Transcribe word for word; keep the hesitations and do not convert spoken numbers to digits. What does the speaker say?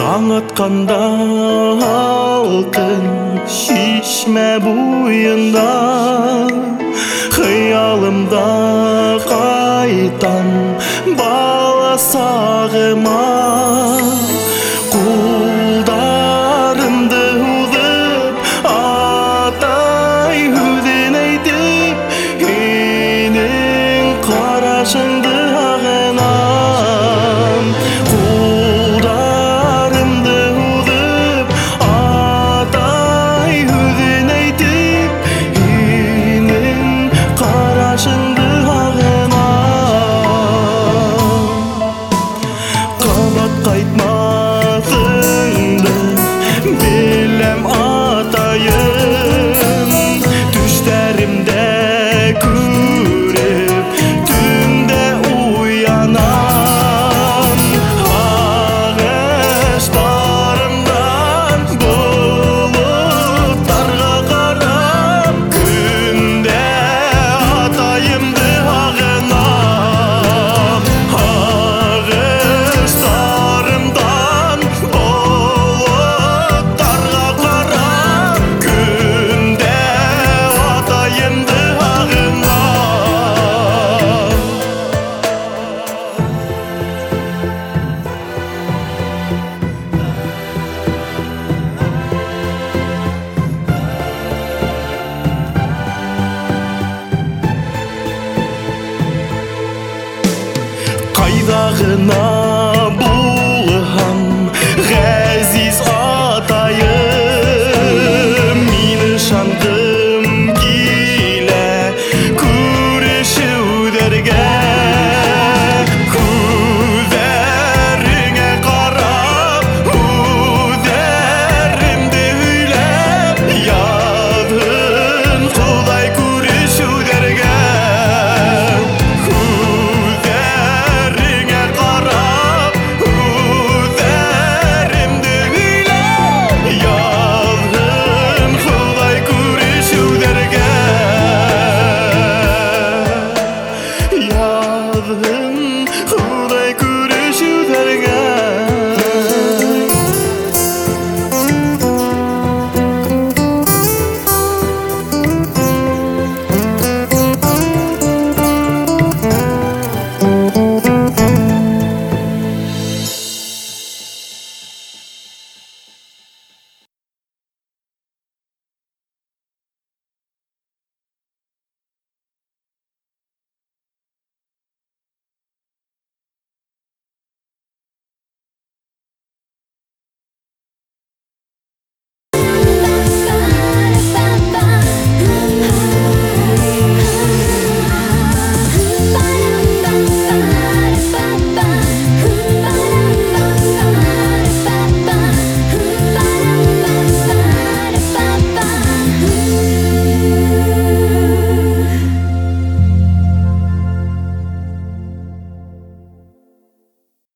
Таң атқанда алтын шишме буйында, хыялымда қайтам бала сағыма. Қолдарымды узып атай үден айтып, енің қарашыңды ағынам. Қолдарымды узып атай үден айтып, енің қарашыңды ағынам. Қабат қайтмасыңды білем атайым, түштерімде көріп түнде уянам. Ағаштарымдан бұлыттарға қарап, күнде атайымды ағынам. Ағаштарымдан бұлыттарға қарап, күнде атайымды ағынам. Қайда ғына